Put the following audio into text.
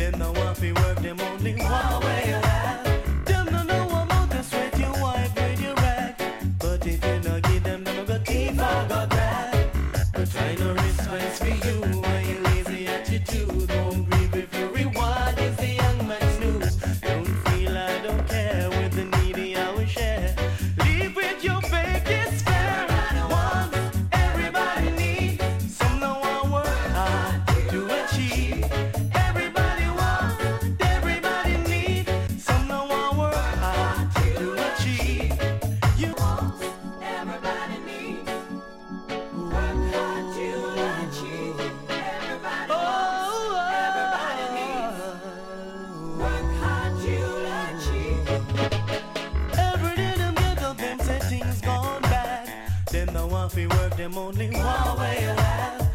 Them no want fi work, them only one way life. Them no know about the sweat you wipe with your rag. But if you no give them, them no go thief or go grab. But try no response for you when you lazy attitude. Don't grieve if your reward is the young man's news. Don't feel I don't care with the needy I will share. Live with your fake despair. Want everybody needs. Some no want work hard to achieve. Everybody wants, everybody needs. Some no want work hard to achieve. You want, everybody needs. Work hard to achieve. Everybody wants, everybody needs. Work hard to achieve. Every day them get up, them say things gone bad. Them no want fi work, them only one way life.